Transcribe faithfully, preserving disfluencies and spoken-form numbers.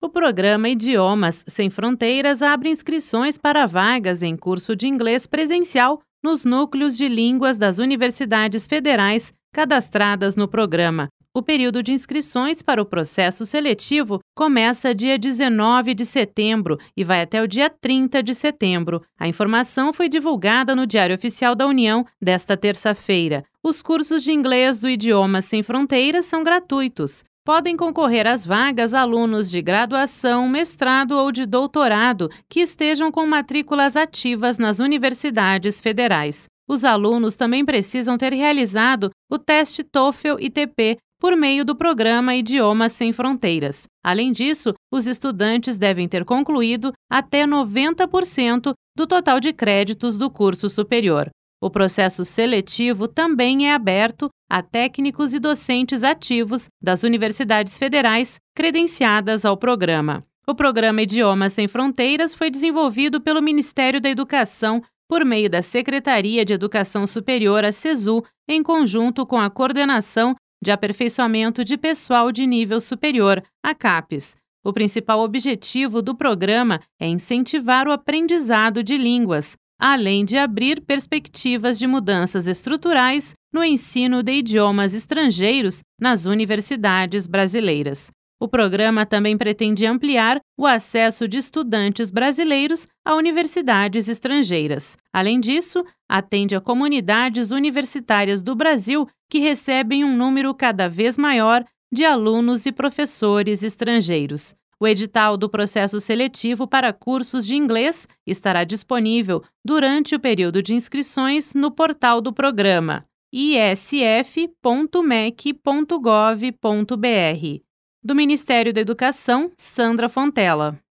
O programa Idiomas Sem Fronteiras abre inscrições para vagas em curso de inglês presencial nos núcleos de línguas das universidades federais cadastradas no programa. O período de inscrições para o processo seletivo começa dia dezenove de setembro e vai até o dia trinta de setembro. A informação foi divulgada no Diário Oficial da União desta terça-feira. Os cursos de inglês do Idiomas Sem Fronteiras são gratuitos. Podem concorrer às vagas alunos de graduação, mestrado ou de doutorado que estejam com matrículas ativas nas universidades federais. Os alunos também precisam ter realizado o teste TOEFL e T P por meio do programa Idiomas Sem Fronteiras. Além disso, os estudantes devem ter concluído até noventa por cento do total de créditos do curso superior. O processo seletivo também é aberto a técnicos e docentes ativos das universidades federais credenciadas ao programa. O programa Idiomas Sem Fronteiras foi desenvolvido pelo Ministério da Educação por meio da Secretaria de Educação Superior, a SESU, em conjunto com a Coordenação de Aperfeiçoamento de Pessoal de Nível Superior, a CAPES. O principal objetivo do programa é incentivar o aprendizado de línguas, além de abrir perspectivas de mudanças estruturais no ensino de idiomas estrangeiros nas universidades brasileiras. O programa também pretende ampliar o acesso de estudantes brasileiros a universidades estrangeiras. Além disso, atende a comunidades universitárias do Brasil que recebem um número cada vez maior de alunos e professores estrangeiros. O edital do processo seletivo para cursos de inglês estará disponível durante o período de inscrições no portal do programa i s f ponto m e c ponto gov ponto b r. Do Ministério da Educação, Sandra Fontela.